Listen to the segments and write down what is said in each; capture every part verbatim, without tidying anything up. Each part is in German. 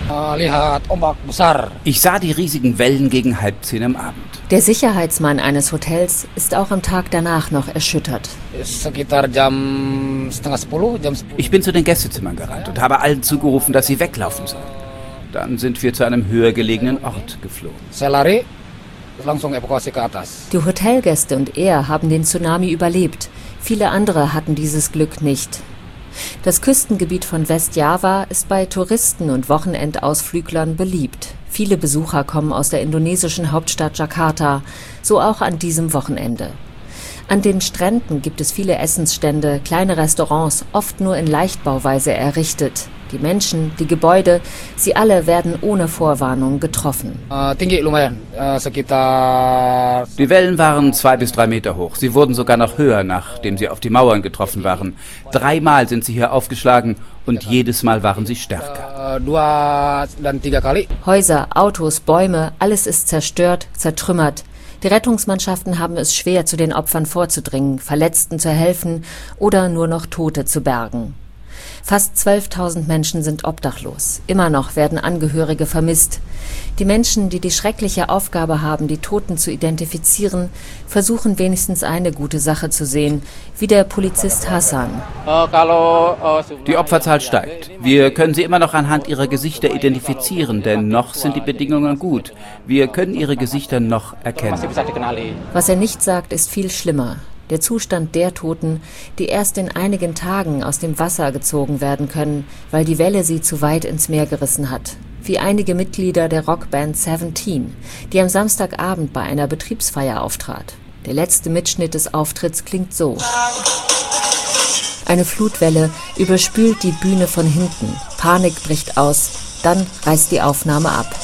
Ich sah die riesigen Wellen gegen halb zehn am Abend. Der Sicherheitsmann eines Hotels ist auch am Tag danach noch erschüttert. Ich bin zu den Gästezimmern gerannt und habe allen zugerufen, dass sie weglaufen sollen. Dann sind wir zu einem höher gelegenen Ort geflohen. Die Hotelgäste und er haben den Tsunami überlebt. Viele andere hatten dieses Glück nicht. Das Küstengebiet von Westjava ist bei Touristen und Wochenendausflüglern beliebt. Viele Besucher kommen aus der indonesischen Hauptstadt Jakarta, so auch an diesem Wochenende. An den Stränden gibt es viele Essensstände, kleine Restaurants, oft nur in Leichtbauweise errichtet. Die Menschen, die Gebäude, sie alle werden ohne Vorwarnung getroffen. Die Wellen waren zwei bis drei Meter hoch. Sie wurden sogar noch höher, nachdem sie auf die Mauern getroffen waren. Dreimal sind sie hier aufgeschlagen und jedes Mal waren sie stärker. Häuser, Autos, Bäume, alles ist zerstört, zertrümmert. Die Rettungsmannschaften haben es schwer, zu den Opfern vorzudringen, Verletzten zu helfen oder nur noch Tote zu bergen. Fast zwölftausend Menschen sind obdachlos. Immer noch werden Angehörige vermisst. Die Menschen, die die schreckliche Aufgabe haben, die Toten zu identifizieren, versuchen wenigstens eine gute Sache zu sehen, wie der Polizist Hassan. Die Opferzahl steigt. Wir können sie immer noch anhand ihrer Gesichter identifizieren, denn noch sind die Bedingungen gut. Wir können ihre Gesichter noch erkennen. Was er nicht sagt, ist viel schlimmer. Der Zustand der Toten, die erst in einigen Tagen aus dem Wasser gezogen werden können, weil die Welle sie zu weit ins Meer gerissen hat. Wie einige Mitglieder der Rockband Seventeen, die am Samstagabend bei einer Betriebsfeier auftrat. Der letzte Mitschnitt des Auftritts klingt so. Eine Flutwelle überspült die Bühne von hinten. Panik bricht aus. Dann reißt die Aufnahme ab.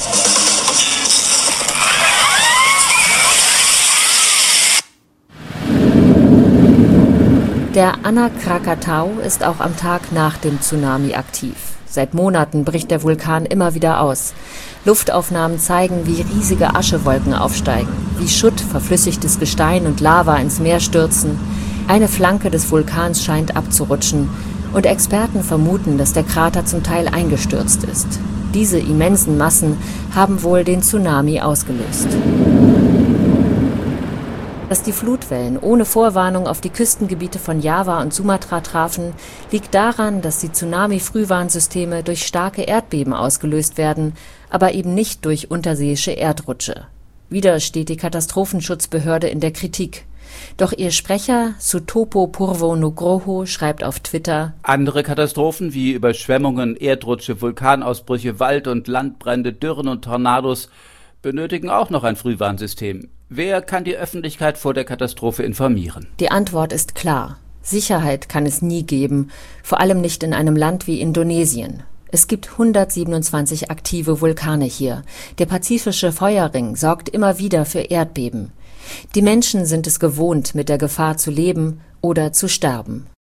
Der Anak Krakatau ist auch am Tag nach dem Tsunami aktiv. Seit Monaten bricht der Vulkan immer wieder aus. Luftaufnahmen zeigen, wie riesige Aschewolken aufsteigen, wie Schutt, verflüssigtes Gestein und Lava ins Meer stürzen. Eine Flanke des Vulkans scheint abzurutschen und Experten vermuten, dass der Krater zum Teil eingestürzt ist. Diese immensen Massen haben wohl den Tsunami ausgelöst. Dass die Flutwellen ohne Vorwarnung auf die Küstengebiete von Java und Sumatra trafen, liegt daran, dass die Tsunami-Frühwarnsysteme durch starke Erdbeben ausgelöst werden, aber eben nicht durch unterseeische Erdrutsche. Wieder steht die Katastrophenschutzbehörde in der Kritik. Doch ihr Sprecher Sutopo Purwo Nugroho schreibt auf Twitter: Andere Katastrophen wie Überschwemmungen, Erdrutsche, Vulkanausbrüche, Wald- und Landbrände, Dürren und Tornados benötigen auch noch ein Frühwarnsystem. Wer kann die Öffentlichkeit vor der Katastrophe informieren? Die Antwort ist klar. Sicherheit kann es nie geben, vor allem nicht in einem Land wie Indonesien. Es gibt hundertsiebenundzwanzig aktive Vulkane hier. Der pazifische Feuerring sorgt immer wieder für Erdbeben. Die Menschen sind es gewohnt, mit der Gefahr zu leben oder zu sterben.